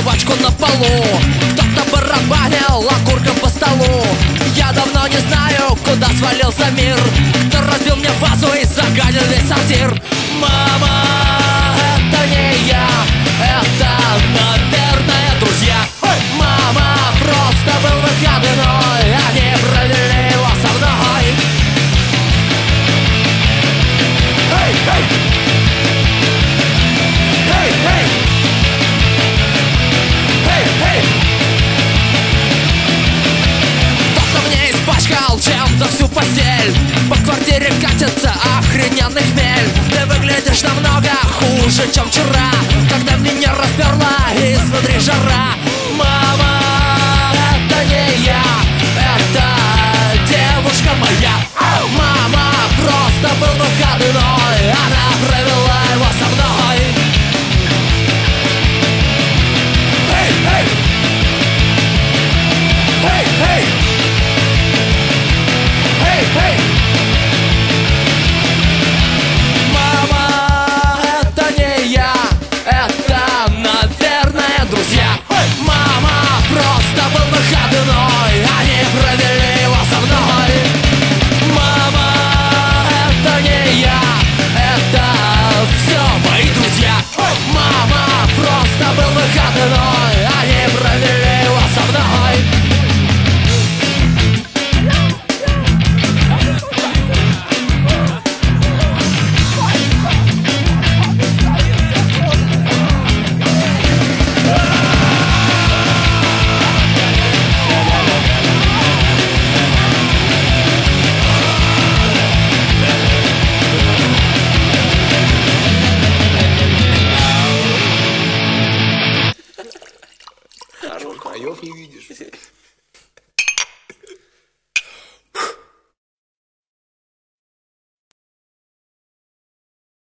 жвачку на полу. Кто-то барабанил окурком по столу. Я давно не знаю, куда свалился мир. Кто разбил мне вазу и загадил весь сортир. Мама, это не я, это, наверное, друзья. Мама, просто был выходной, они провели его со мной. Эй, эй! Эй, эй! Эй, эй! Кто-то мне испачкал чем-то всю постель. По квартире катится охрененный хмель. Ты выглядишь намного хуже, чем вчера, когда меня расперла изнутри жара.